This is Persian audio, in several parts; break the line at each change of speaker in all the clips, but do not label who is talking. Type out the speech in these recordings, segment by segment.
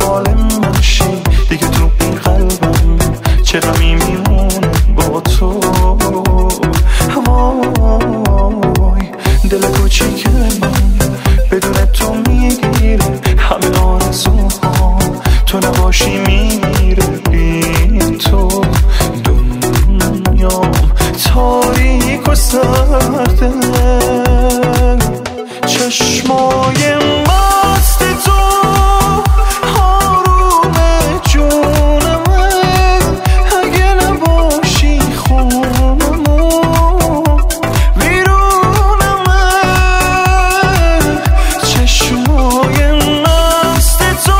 مال منشی دیگه تو این قلبم چه غمی میمونه با تو. وای دل کوچیک من بدون تو میگیره همه آرزوها، تو نباشی میمیره بی تو. دنیام تاریک و سرده، چشمای مست تو آروم جونمه، اگه نباشی خونمو ویرونمه. چشمای مست تو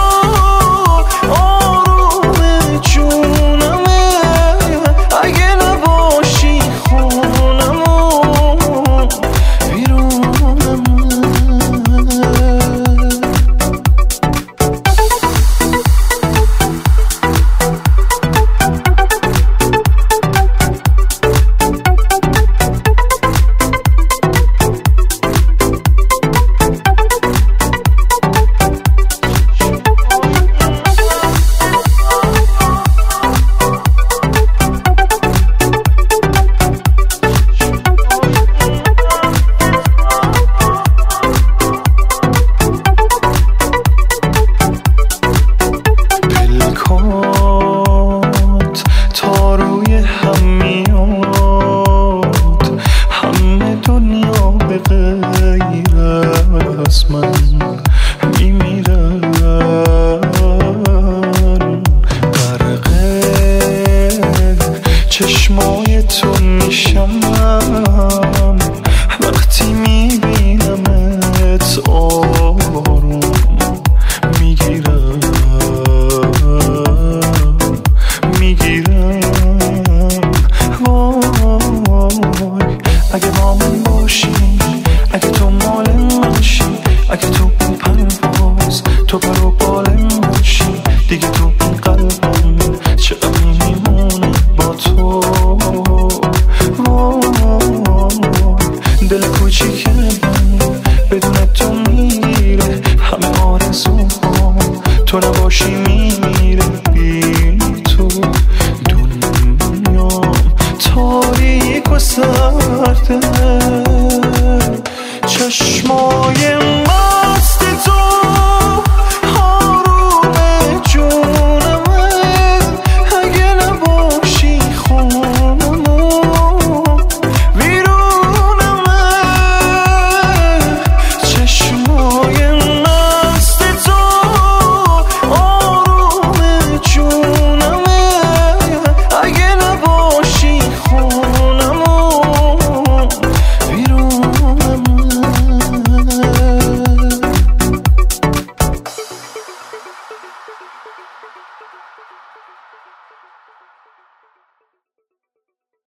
آروم جونمه، اگه نباشی خونمو ویرونمه. تا روی هم میاد همه دنیا به غیر از من میمیرن. غرق چشمای تو میشم وقتی میبینمت آروم میگیرم. وای اگه با من باشی، اگه تو مال منشی، اگه تو این پرواز تو پر و بال منشی دیگه تو این قلبم چه غمی میمونه با تو. وای دل کوچیک من بدون تو میگیره همه آرزوها، تو نباشی میمیره بی تو. دنیام تاریک و سرده، چشمای مست تو آروم جونمه، اگه نباشی خونمو ویرونمه. چشمای مست تو آروم جونمه، اگه نباشی خونمو ویرونمه.